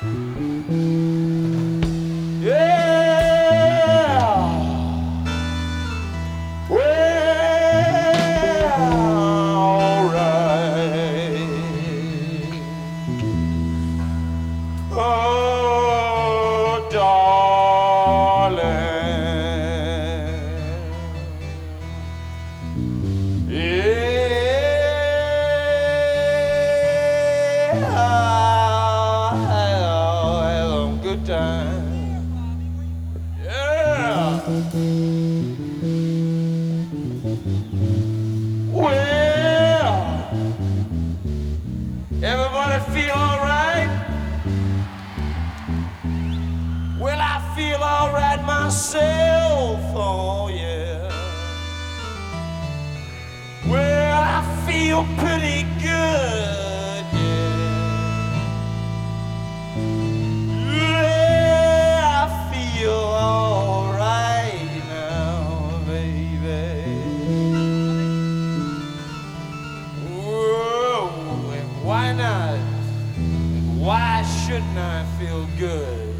Yeah. Well, all right. Oh, darling. Yeah. I'll have a good time. Yeah. Well, everybody feel all right? Well, I feel all right myself, oh yeah. Well, I feel pretty good, yeah. Yeah, I feel all right now, baby. Whoa, and why not? Why shouldn't I feel good?